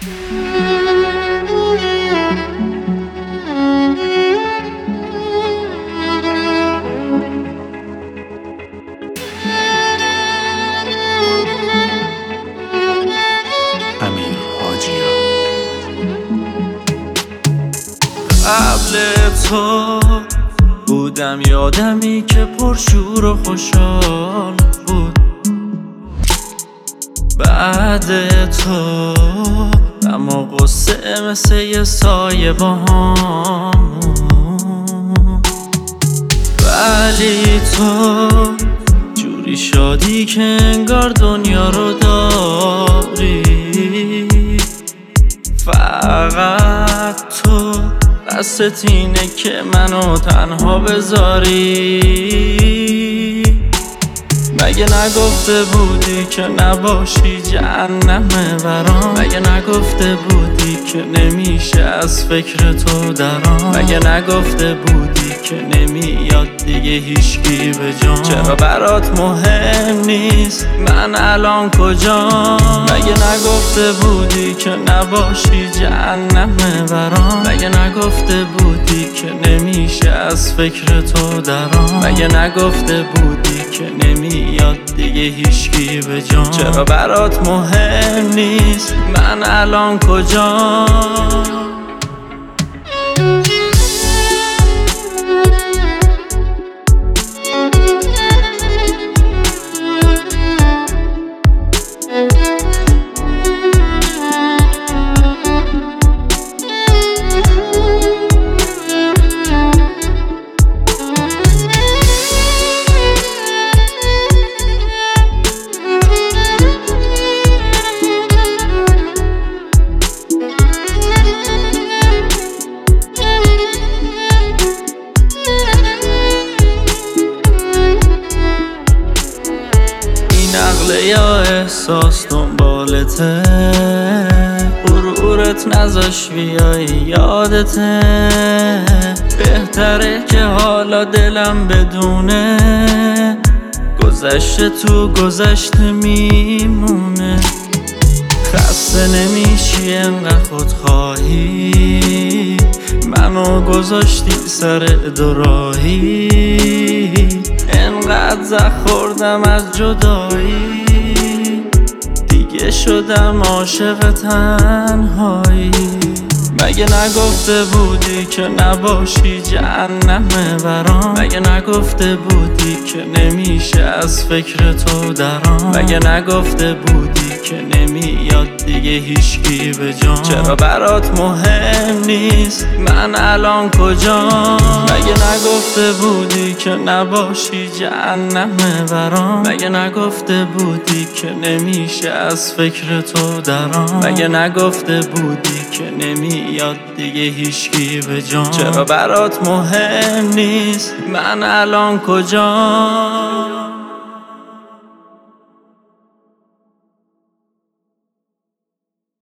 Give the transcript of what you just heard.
امیر حاجی‌ها. قبل تو بودم یادمی که پرشور و خوشحال بود، بعد تو اما قصه مثل یه سایه با همون، ولی تو جوری شادی که انگار دنیا رو داری. فقط تو دستت اینه که منو تنها بذاری. مگه نگفته بودی که نباشی جهنمه برام؟ مگه نگفته بودی که نمیشه از فکر تو درام؟ مگه نگفته بودی که نمیاد دیگه هیچکی به جام؟ چرا برات مهم نیست من الان کجام؟ مگه نگفته بودی که نباشی جهنمه برام؟ مگه نگفته بودی که نمیشه از فکر تو درام؟ مگه نگفته بودی که نمیاد دیگه هیچکی به جام؟ چرا برات مهم نیست من الان کجام؟ نقله یا احساس دنبالته، غرورت نذاش بیای یادته. بهتره که حالا دلم بدونه گذشته تو گذشته میمونه. خسته نمیشی انقدر خودخواهی، منو گذاشتی سر دوراهی. انقدر زخ خوردم از جدایی، دیگه شدم عاشق تنهایی. مگه نگفته بودی که نباشی جهنمه برام؟ مگه نگفته بودی که نمیشه از فکر تو درام؟ مگه نگفته بودی که نمیاد دیگه هیچکی به جام؟ چرا برات مهم نیست من الان کجام؟ مگه نگفته بودی که نباشی جهنمه برام؟ مگه نگفته بودی که نمیشه از فکر تو درام؟ مگه نگفته بودی که نمیاد دیگه هیچکی به جام؟ چرا برات مهم نیست من الان کجام؟